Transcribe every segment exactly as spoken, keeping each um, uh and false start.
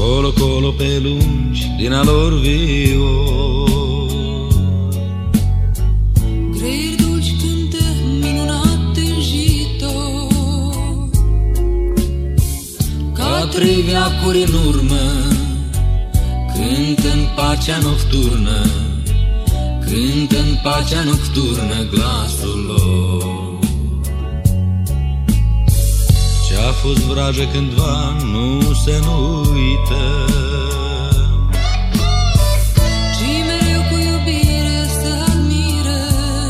Colo-colo pe lungi din a lor vior. Greieri dulci cântă minunat tânjitor, Ca trei veacuri în urmă cântă în pacea nocturnă, cântă în pacea nocturnă glasul lor. Ce-a fost vrajă cândva nu se nu uită, ci mereu cu iubire să admiră.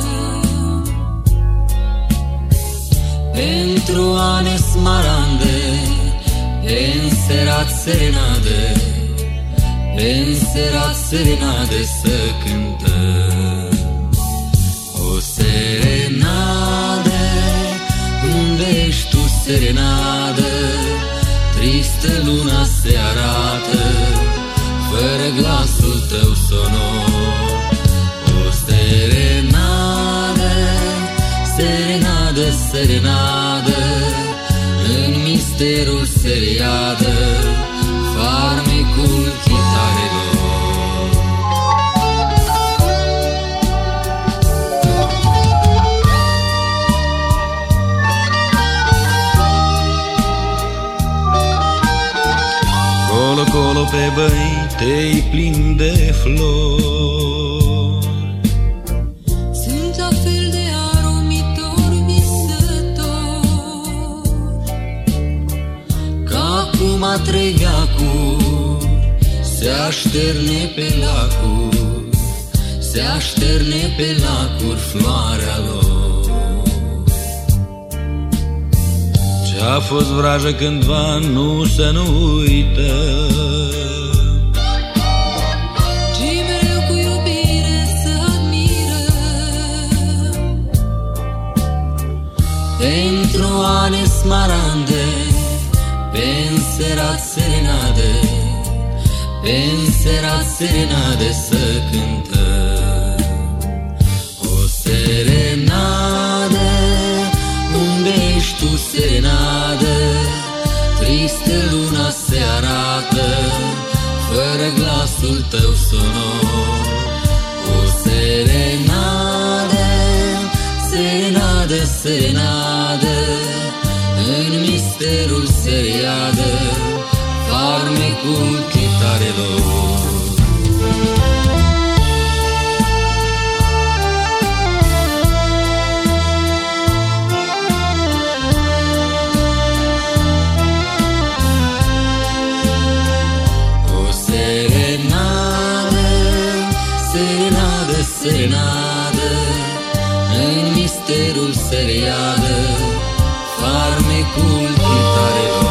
Pentru ane smarande, înserat serenade, înserat serenade să cântăm. O serenadă, unde ești tu, serenadă? Tristă luna se arată, fără glasul tău sonor. O serenadă, serenadă, serenadă, în misterul seriadă, farmecul chitarelor. Colo-colo pe băi te-i plin de flori, Sunt la fel de aromitor visător, ca acum a trei veacuri se așterne pe lacuri, se așterne pe lacuri floarea lor. Ce-a fost vrajă cândva nu se nu uită, ci mereu cu iubire să admiră. pentru ane smarande, pe înserat serenade, pe înserat serenade să cântăm. O serenadă, unde ești tu, serenadă? Tristă luna se arată, fără glasul tău sonor. O serenadă, serenadă, serenadă, în misterul seriadă, farmecul chitarelor. Serenadă, serenadă, în misterul seriadă, farmecul chitarelor.